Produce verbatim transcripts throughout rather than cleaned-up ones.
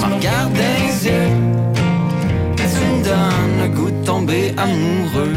me regardes dans les yeux. Tu me donnes le goût de tomber amoureux.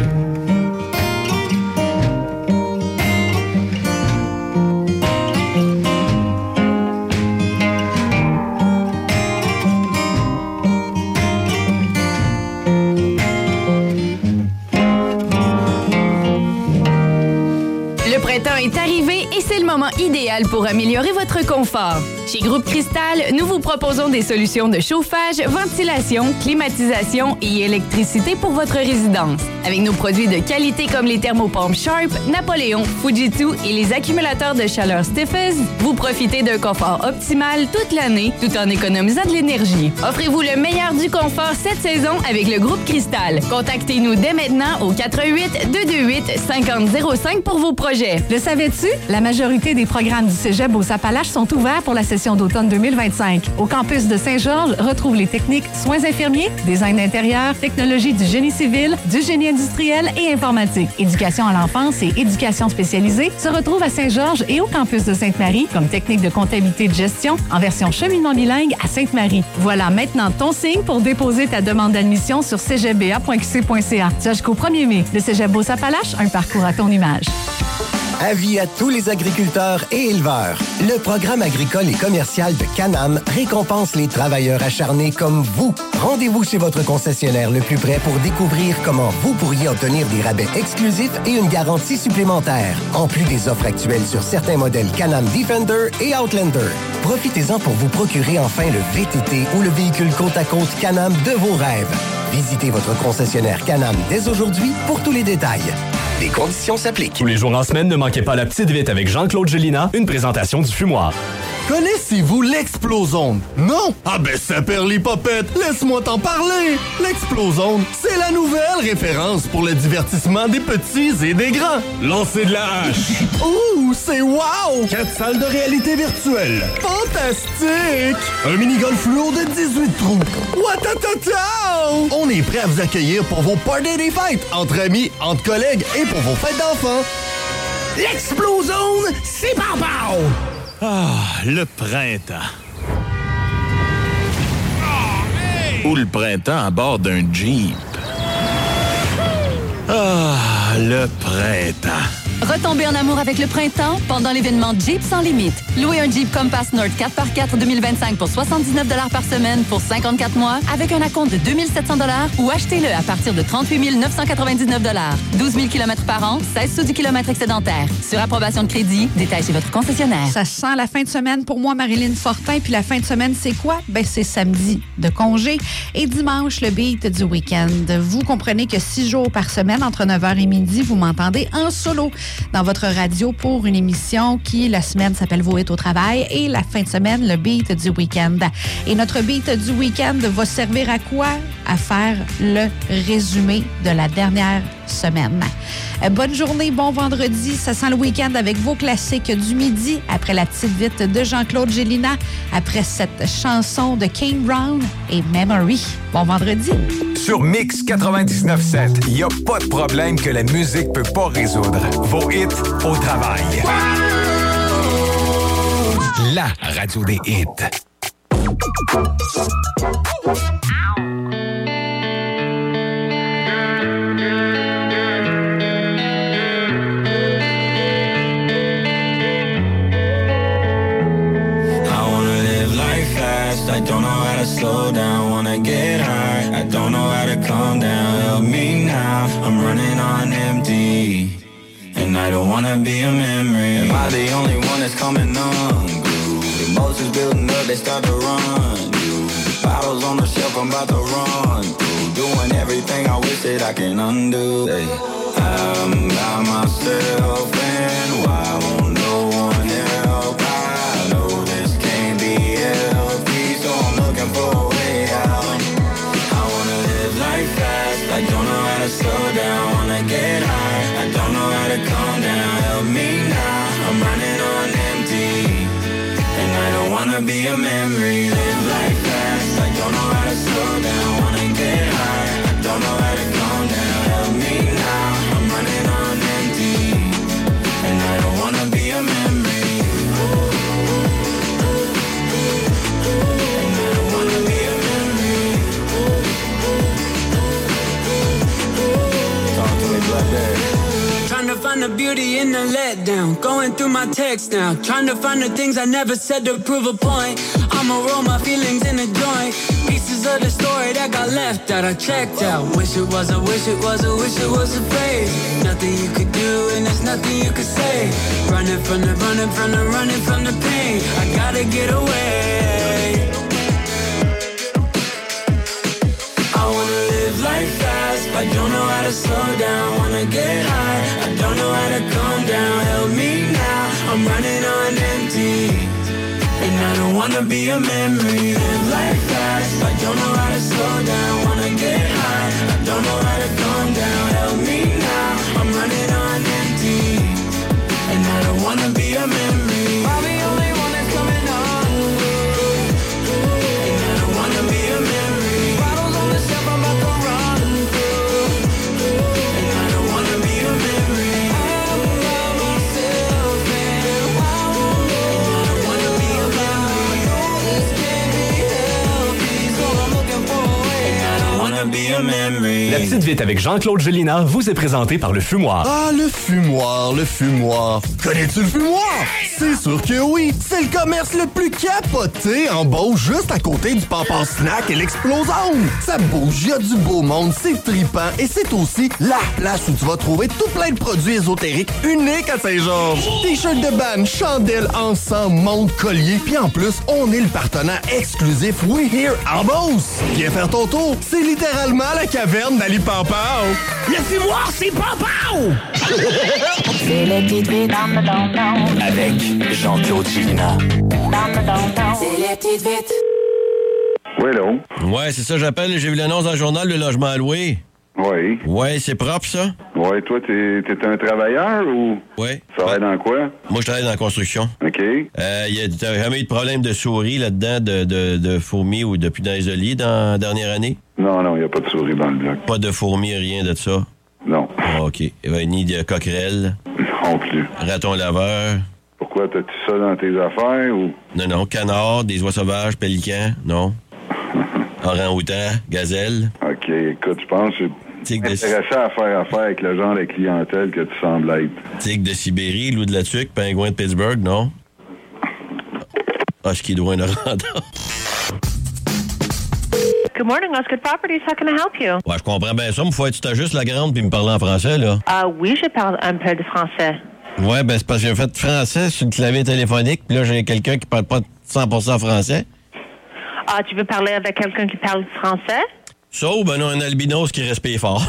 Est arrivé et c'est le moment idéal pour améliorer votre confort. Chez Groupe Cristal, nous vous proposons des solutions de chauffage, ventilation, climatisation et électricité pour votre résidence. Avec nos produits de qualité comme les thermopompes Sharp, Napoléon, Fujitsu et les accumulateurs de chaleur Stiffes, vous profitez d'un confort optimal toute l'année tout en économisant de l'énergie. Offrez-vous le meilleur du confort cette saison avec le Groupe Cristal. Contactez-nous dès maintenant au quatre un huit, deux deux huit, cinq zéro zéro cinq pour vos projets. Le savais-tu? La majorité des programmes du Cégep aux Appalaches sont ouverts pour la session d'automne deux mille vingt-cinq. Au campus de Saint-Georges, retrouve les techniques soins infirmiers, design d'intérieur, technologie du génie civil, du génie industriel et informatique. Éducation à l'enfance et éducation spécialisée se retrouvent à Saint-Georges et au campus de Sainte-Marie comme technique de comptabilité de gestion en version cheminement bilingue à Sainte-Marie. Voilà maintenant ton signe pour déposer ta demande d'admission sur c g b a point q c point c a. Jusqu'au premier mai, le Cégep Beauce-Appalaches, un parcours à ton image. Avis à tous les agriculteurs et éleveurs. Le programme agricole et commercial de Canam récompense les travailleurs acharnés comme vous. Rendez-vous chez votre concessionnaire le plus près pour découvrir comment vous pourriez obtenir des rabais exclusifs et une garantie supplémentaire. En plus des offres actuelles sur certains modèles Can-Am Defender et Outlander. Profitez-en pour vous procurer enfin le V T T ou le véhicule côte à côte Can-Am de vos rêves. Visitez votre concessionnaire Can-Am dès aujourd'hui pour tous les détails. Les conditions s'appliquent. Tous les jours en semaine, ne manquez pas la petite vite avec Jean-Claude Gélina, une présentation du fumoir. Connaissez-vous l'Explozone? Non? Ah ben ça perd les popettes! Laisse-moi t'en parler! L'Explozone, c'est la nouvelle référence pour le divertissement des petits et des grands. Lancez de la hache! Ouh, c'est wow! Quatre salles de réalité virtuelle. Fantastique! Un mini-golf fluo de dix-huit trous. Watatata! On est prêt à vous accueillir pour vos parties des fêtes, entre amis, entre collègues et pour vos fêtes d'enfants. L'Explozone, c'est barbare! Ah, le printemps. Ou le printemps à bord d'un Jeep. Ah, le printemps. Retombez en amour avec le printemps pendant l'événement Jeep sans limite. Louez un Jeep Compass Nord quatre par quatre deux mille vingt-cinq pour soixante-dix-neuf dollars par semaine pour cinquante-quatre mois avec un acompte de deux mille sept cents dollars ou achetez-le à partir de trente-huit mille neuf cent quatre-vingt-dix-neuf dollars. douze mille kilomètres par an, seize sous du kilomètre excédentaire. Sur approbation de crédit, détail chez votre concessionnaire. Ça sent la fin de semaine pour moi, Marilyn Fortin. Puis la fin de semaine, c'est quoi? Ben, c'est samedi de congé et dimanche, le beat du week-end. Vous comprenez que six jours par semaine, entre neuf heures et midi, vous m'entendez en solo dans votre radio pour une émission qui, la semaine, s'appelle Vos hits au travail et la fin de semaine, le beat du week-end. Et notre beat du week-end va servir à quoi? À faire le résumé de la dernière semaine. Bonne journée, bon vendredi. Ça sent le week-end avec vos classiques du midi après la petite vite de Jean-Claude Gélina, après cette chanson de Kane Brown et Memory. Bon vendredi. Sur Mix quatre-vingt-dix-neuf sept, il n'y a pas de problème que la musique peut pas résoudre. Vos hits au travail. La radio des hits. I don't know how to slow down, wanna get high. I don't know how to calm down, help me now. I'm running on empty, and I don't wanna be a memory. Am I the only one that's coming unglued? Emotions building up, they start to run. Bottles on the shelf, I'm about to run through. Doing everything I wish that I can undo. Hey, I'm by myself, and why won't no one help? I know this can't be healthy, so I'm looking for a way out. I wanna live life fast, I don't know how to slow down. Wanna get high, I don't know how to calm down. Help me now, I'm running on empty, and I don't wanna be a memory. Live life fast, I don't know how to slow down. Wanna get high, I don't know how to calm down. Help me now, I'm running on empty, and I don't wanna be a memory. And I don't wanna be beauty in the letdown. Going through my text now, trying to find the things I never said to prove a point. I'ma roll my feelings in a joint. Pieces of the story that got left out, I checked out. Wish it was a, wish it was a, wish it was a phase. Nothing you could do and there's nothing you could say. Running from the, running from the, running from the pain. I gotta get away. I wanna live life fast, I don't know how to slow down. Wanna get high, I don't know how to calm down. Help me now, I'm running on empty. And I don't wanna be a memory. Live life fast, I don't know how to slow down. Wanna get high, I don't know how to calm down. Help me now, I'm running on empty. And I don't wanna be a memory. I'm the only one that's coming on. And I don't wanna be a memory. Bottles on the shelf, I'm about to run through. And I don't wanna be a memory. I'm by myself and I don't wanna be a memory. This can't be healthy, so I'm looking for a way. And I don't wanna be a memory. La Petite Vite avec Jean-Claude Gélina vous est présentée par le Fumoir. Ah, le Fumoir, le Fumoir. Connais-tu le Fumoir? C'est sûr que oui. C'est le commerce le plus capoté en Beauce, juste à côté du Pampan Snack et l'Explosome. Ça bouge, il y a du beau monde, c'est trippant et c'est aussi la place où tu vas trouver tout plein de produits ésotériques uniques à Saint-Georges. T-shirts de band, chandelles, encens, montres, colliers, puis en plus, on est le partenaire exclusif We Here en Beauce. Viens faire ton tour, c'est littéralement la caverne d'Ali Pampao. Le Fumoir, c'est Pampao! C'est les petites vites Avec Jean-Claude Gélina. C'est les petites vites. Oui, allô? Ouais, c'est ça, j'appelle. J'ai vu l'annonce dans le journal, le logement alloué. Oui. Ouais, c'est propre, ça? Oui, toi, t'es, t'es un travailleur ou? Oui. Tu travailles dans quoi? Moi, je travaille dans la construction. OK. Euh, y a, t'as jamais eu de problème de souris là-dedans, de, de, de fourmis ou de punaise de lit dans la dernière année? Non, non, il n'y a pas de souris dans le bloc. Pas de fourmis, rien de ça? Non. Ah, OK. Ben, ni de coquerelles? Non plus. Raton laveur? Pourquoi, t'as-tu ça dans tes affaires ou? Non, non. Canard, des oies sauvages, pélicans? Non. Orang-outan, gazelle? OK, écoute, je pense que c'est intéressant à faire affaire avec le genre de clientèle que tu sembles être. Tigre de Sibérie, loup de la Tuque, pingouin de Pittsburgh, non? Ah, ski-douin de Randa. Good morning, Osgood Properties. How can I help you? Ouais, je comprends bien ça, mais faut être juste la grande puis me parler en français, là. Ah oui, je parle un peu de français. Ouais, ben c'est parce que j'ai fait français sur le clavier téléphonique, puis là, j'ai quelqu'un qui parle pas cent pour cent français. Ah, tu veux parler avec quelqu'un qui parle français? Ça ou ben non, un albinos qui respire fort.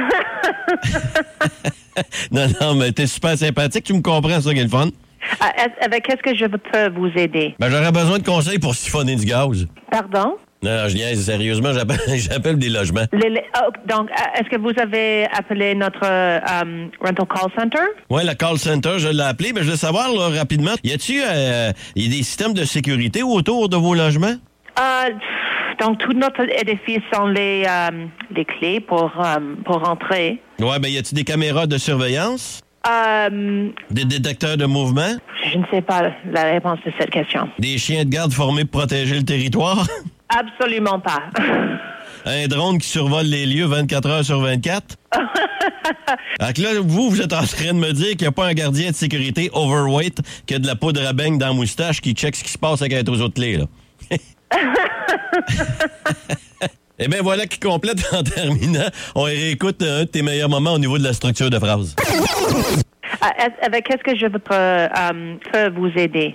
non, non, mais t'es super sympathique, tu me comprends, c'est ça qui est le fun. Ah, est- avec qu'est-ce que je peux vous aider? Ben j'aurais besoin de conseils pour siphonner du gaz. Pardon? Non, non, je niaise, sérieusement, j'appelle, j'appelle des logements. Les- les- oh, donc, euh, est-ce que vous avez appelé notre euh, um, rental call center? Ouais, le call center, je l'ai appelé, mais je veux savoir là, rapidement, y a-tu euh, y a des systèmes de sécurité autour de vos logements? Euh, donc, tout notre édifice ont les, euh, les clés pour, euh, pour rentrer. Ouais, ben y a-tu des caméras de surveillance? Euh, Des détecteurs de mouvement? je ne sais pas la réponse de cette question. Des chiens de garde formés pour protéger le territoire? Absolument pas. Un drone qui survole les lieux vingt-quatre heures sur vingt-quatre? Alors que là, vous, vous êtes en train de me dire qu'il n'y a pas un gardien de sécurité overweight qui a de la poudre à beigne dans la moustache qui check ce qui se passe avec un trousseau de clés, là. Eh bien, voilà qui complète en terminant. On réécoute un de tes meilleurs moments au niveau de la structure de phrase. Ah, est- avec qu'est-ce que je peux, euh, peux vous aider?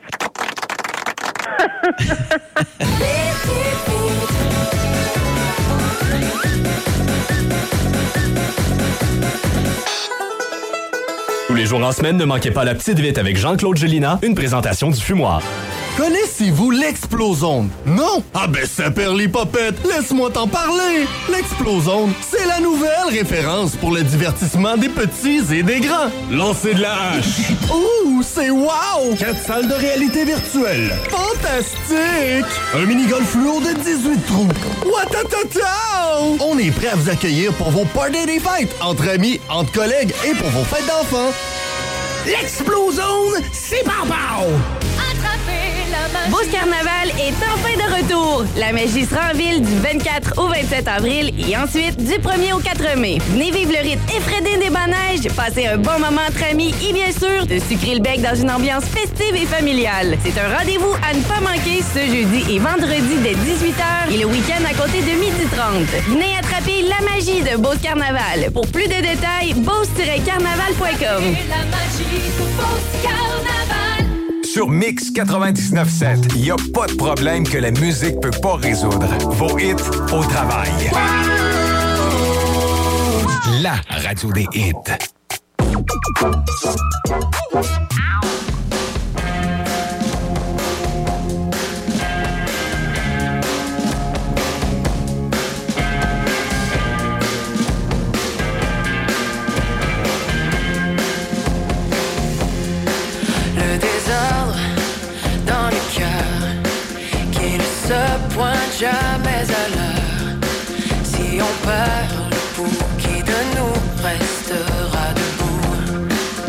Tous les jours en semaine, ne manquez pas la Petite Vite avec Jean-Claude Gélina, une présentation du Fumoir. Connaissez-vous l'Explosome? Non? Ah ben ça perd les popettes, laisse-moi t'en parler! L'Explosome, c'est la nouvelle référence pour le divertissement des petits et des grands. Lancez de la hache! Ouh, c'est wow! Quatre salles de réalité virtuelle. Fantastique! Un mini-golf fluo de dix-huit trous. Watatata! On est prêt à vous accueillir pour vos parties des fêtes, entre amis, entre collègues et pour vos fêtes d'enfants. L'Explosome, c'est Pow Pow! Beauce Carnaval est enfin de retour. La magie sera en ville du vingt-quatre au vingt-sept avril et ensuite du premier au quatre mai. Venez vivre le rythme effréné des manèges, passer un bon moment entre amis et bien sûr de sucrer le bec dans une ambiance festive et familiale. C'est un rendez-vous à ne pas manquer ce jeudi et vendredi dès dix-huit heures et le week-end à compter de midi trente. Venez attraper la magie de Beauce Carnaval. Pour plus de détails, beauce tiret carnaval point com. La magie de Beauce Carnaval. Sur Mix quatre-vingt-dix-neuf sept, il n'y a pas de problème que la musique peut pas résoudre. Vos hits au travail. La radio des hits. Le désordre dans le cœur qui ne se pointe jamais à l'heure. Si on parle, pour qui de nous restera debout?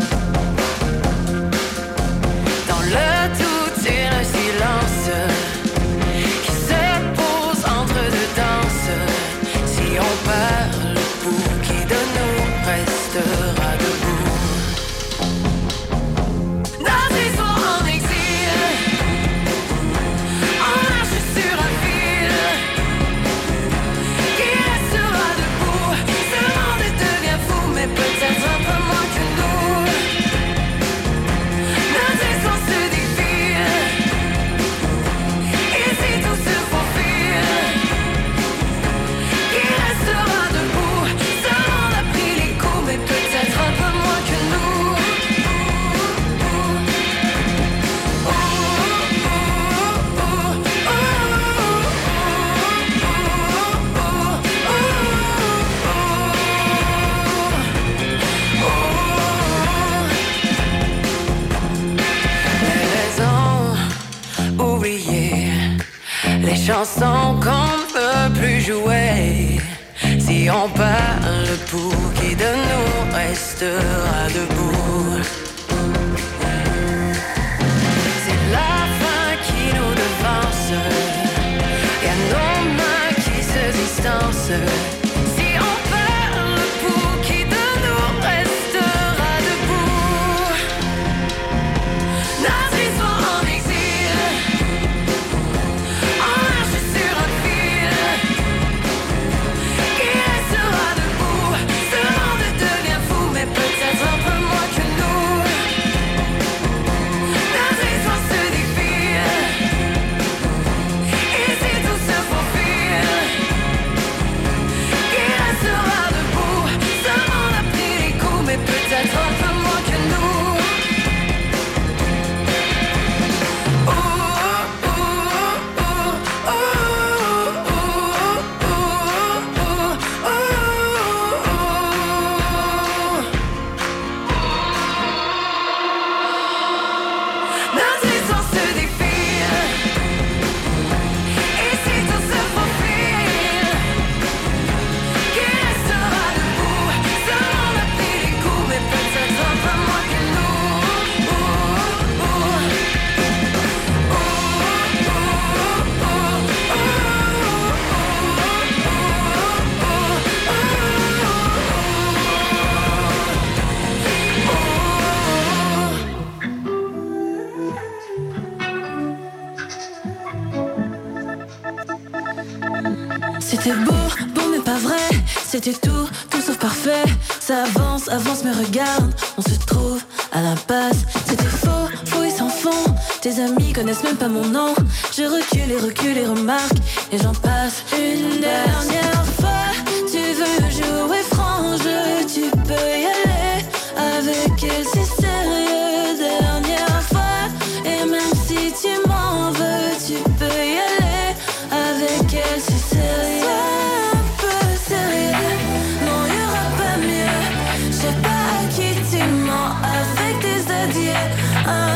Dans le tout et le silence qui se pose entre deux danses. Si on parle, pour qui de nous restera debout? Les chansons qu'on peut plus jouer. Si on parle, pour qui de nous restera debout? C'est la fin qui nous devance et à nos mains qui se distancent. Si on parle, pour qui de nous restera debout? Notre histoire en exil. C'était beau, beau mais pas vrai. C'était tout, tout sauf parfait. Ça avance, avance mais regarde, on se trouve à l'impasse. C'était faux, faux et sans fond. Tes amis connaissent même pas mon nom. Je recule et recule et remarque, et j'en passe. Une dernière fois, tu veux jouer franc jeu, tu peux y aller. Avec elle c'est sérieux, dernière fois. Et même si tu m'en veux, tu peux y aller. Avec elle c'est sérieux. Sois un peu sérieux, non y'aura pas mieux. Je sais pas à qui tu mens avec tes adieux. Ah,